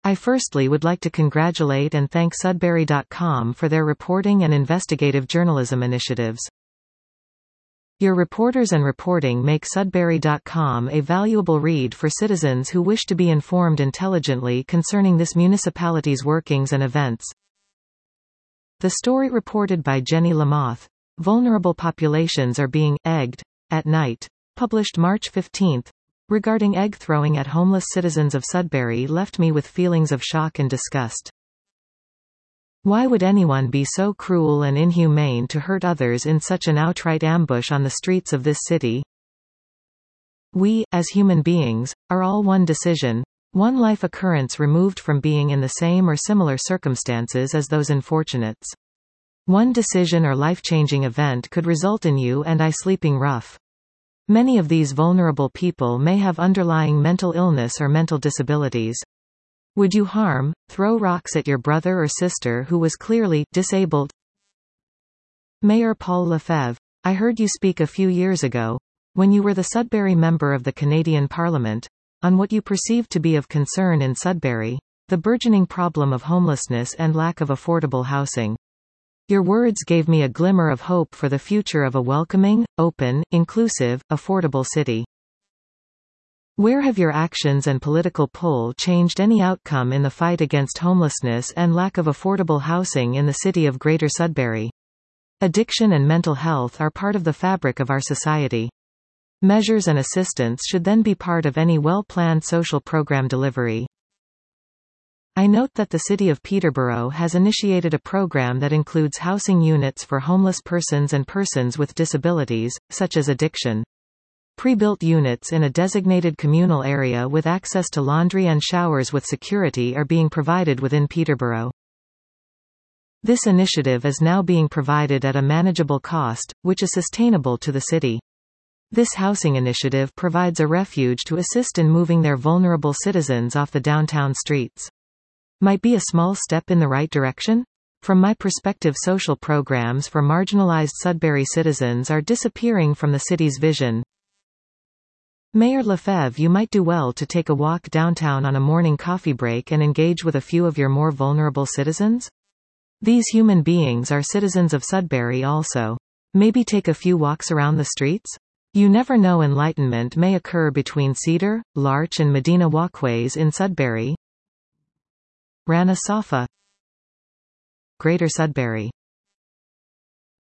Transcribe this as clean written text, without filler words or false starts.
I firstly would like to congratulate and thank Sudbury.com for their reporting and investigative journalism initiatives. Your reporters and reporting make Sudbury.com a valuable read for citizens who wish to be informed intelligently concerning this municipality's workings and events. The story reported by Jenny Lamoth, "Vulnerable Populations Are Being Egged at Night," published March 15, regarding egg throwing at homeless citizens of Sudbury left me with feelings of shock and disgust. Why would anyone be so cruel and inhumane to hurt others in such an outright ambush on the streets of this city? We, as human beings, are all one decision, one life occurrence removed from being in the same or similar circumstances as those unfortunates. One decision or life-changing event could result in you and I sleeping rough. Many of these vulnerable people may have underlying mental illness or mental disabilities. Would you harm, throw rocks at your brother or sister who was clearly disabled? Mayor Paul Lefebvre, I heard you speak a few years ago, when you were the Sudbury member of the Canadian Parliament, on what you perceived to be of concern in Sudbury, the burgeoning problem of homelessness and lack of affordable housing. Your words gave me a glimmer of hope for the future of a welcoming, open, inclusive, affordable city. Where have your actions and political pull changed any outcome in the fight against homelessness and lack of affordable housing in the city of Greater Sudbury? Addiction and mental health are part of the fabric of our society. Measures and assistance should then be part of any well-planned social program delivery. I note that the City of Peterborough has initiated a program that includes housing units for homeless persons and persons with disabilities, such as addiction. Pre-built units in a designated communal area with access to laundry and showers with security are being provided within Peterborough. This initiative is now being provided at a manageable cost, which is sustainable to the city. This housing initiative provides a refuge to assist in moving their vulnerable citizens off the downtown streets. Might be a small step in the right direction? From my perspective, social programs for marginalized Sudbury citizens are disappearing from the city's vision. Mayor Lefebvre, you might do well to take a walk downtown on a morning coffee break and engage with a few of your more vulnerable citizens. These human beings are citizens of Sudbury also. Maybe take a few walks around the streets? You never know, enlightenment may occur between Cedar, Larch and Medina walkways in Sudbury. Rana Safa, Greater Sudbury.